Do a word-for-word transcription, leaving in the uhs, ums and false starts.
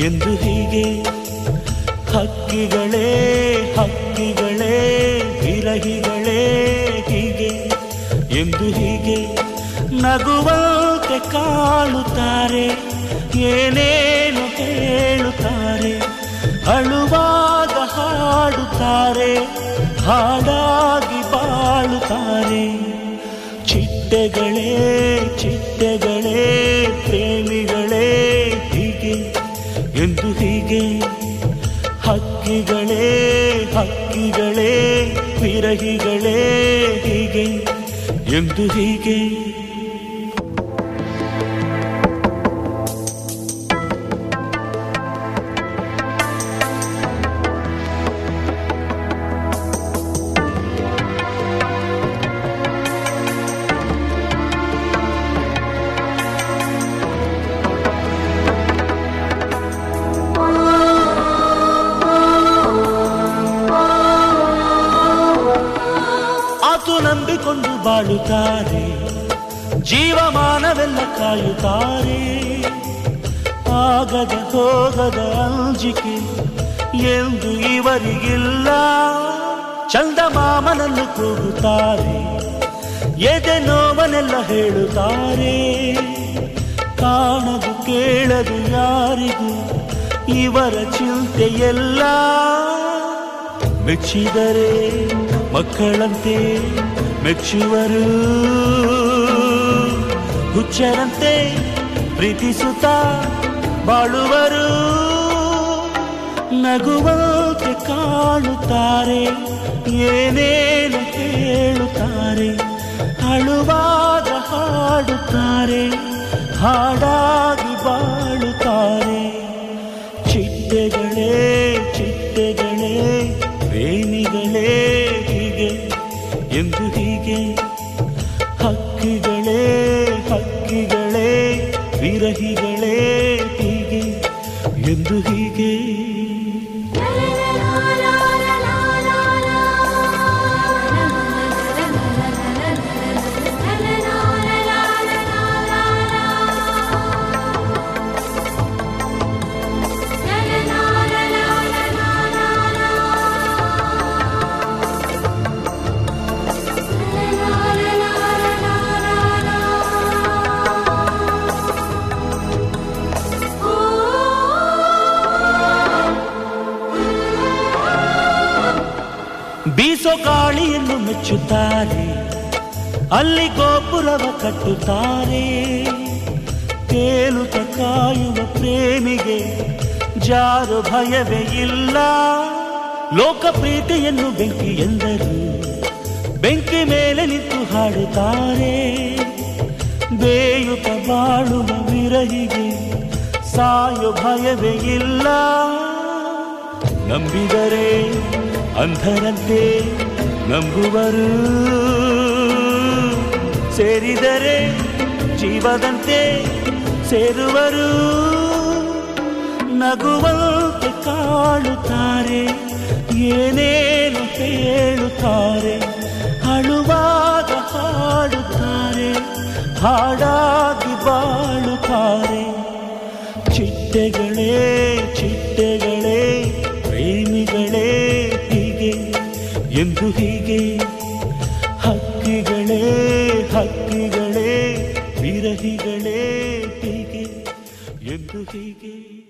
ಎಂದು ಹೀಗೆ ಹಕ್ಕಿಗಳೇ ಹಕ್ಕಿಗಳೇ ವಿರಹಿಗಳೇ ಹೀಗೆ ಎಂದು ಹೀಗೆ ನಗುವಂತೆ ಕಾಣುತ್ತಾರೆ ಏನೇನು ಹೇಳುತ್ತಾರೆ ಅಳುವಾಗ ಹಾಡುತ್ತಾರೆ ಹಾಡಾಗಿ ಬಾಳುತ್ತಾರೆ ಚಿಟ್ಟೆಗಳೇ ಚಿಟ್ಟೆಗಳೇ ಪ್ರೇಮಿಗಳೇ ಹೀಗೆ ಎಂದು ಹೀಗೆ ಹಕ್ಕಿಗಳೇ ಹಕ್ಕಿಗಳೇ ವಿರಹಿಗಳೇ ಹೀಗೆ ಎಂದು ಹೀಗೆ ನಂಬಿಕೊಂಡು ಬಾಳುತ್ತಾರೆ ಜೀವಮಾನವೆಲ್ಲ ಕಾಯುತ್ತಾರೆ ಆಗದ ಹೋಗದ ಅಂಜಿಕೆ ಎಂದು ಇವರಿಗಿಲ್ಲ ಚಂದಮಾಮನನ್ನು ಕೂಗುತ್ತಾರೆ ಎದೆ ನೋವನೆಲ್ಲ ಹೇಳುತ್ತಾರೆ ಕಾಣದು ಕೇಳದು ಯಾರಿಗೂ ಇವರ ಚಿಂತೆಯೆಲ್ಲ ಮೆಚ್ಚಿದರೆ ಮಕ್ಕಳಂತೆ ಮೆಚ್ಚುವರು ಹುಚ್ಚರಂತೆ ಪ್ರೀತಿಸುತ್ತಾ ಬಾಳುವರು ನಗುವಂತೆ ಕಾಣುತ್ತಾರೆ ಏನೇನು ಹೇಳುತ್ತಾರೆ ಅಳುವಾಗ ಹಾಡುತ್ತಾರೆ ಹಾಡಾಗಿ ಬಾಳುತ್ತಾರೆ ಚಿಟ್ಟೆಗಳೇ ಚಿಟ್ಟೆಗಳೇ ಪ್ರೇಮಿಗಳೇ ಹೀಗೆ ಎಂದು ಹೀಗೆ ಹಕ್ಕಿಗಳೇ ಹಕ್ಕಿಗಳೇ ವಿರಹಿಗಳೇ ಹೀಗೆ ಎಂದು ಹೀಗೆ ಬೀಸೋ ಗಾಳಿಯನ್ನು ಮೆಚ್ಚುತ್ತಾರೆ ಅಲ್ಲಿ ಗೋಪುರವ ಕಟ್ಟುತ್ತಾರೆ ತೇಲುತ್ತ ಕಾಯುವ ಪ್ರೇಮಿಗೆ ಜಾರು ಭಯವೇ ಇಲ್ಲ ಲೋಕ ಪ್ರೀತಿಯನ್ನು ಬೆಂಕಿ ಎಂದರು ಬೆಂಕಿ ಮೇಲೆ ನಿಂತು ಹಾಡುತ್ತಾರೆ ಬೇಯುತ್ತ ಬಾಳುವ ವಿರಹಿಗೆ ಸಾಯೋ ಭಯವೇ ಇಲ್ಲ ನಂಬಿದರೆ ಅಂಧರಂತೆ ನಂಬುವರು ಸೇರಿದರೆ ಜೀವದಂತೆ ಸೇರುವರು ನಗುವಂತೆ ಕಾಣುತ್ತಾರೆ ಏನೇನು ಹೇಳುತ್ತಾರೆ ಅಳುವಾಗ ಹಾಡುತ್ತಾರೆ ಹಾಡಾಗಿ ಬಾಳುತ್ತಾರೆ ಚಿಟ್ಟೆಗಳೇ ಚಿಟ್ಟೆಗಳೇ ಪ್ರೇಮಿಗಳೇ ಹೀಗೆ ಎಂದು ಹೀಗೆ ಹಕ್ಕಿಗಳೇ ಹಕ್ಕಿಗಳೇ ವಿರಹಿಗಳೇ ಹೀಗೆ ಎಂದು ಹೀಗೆ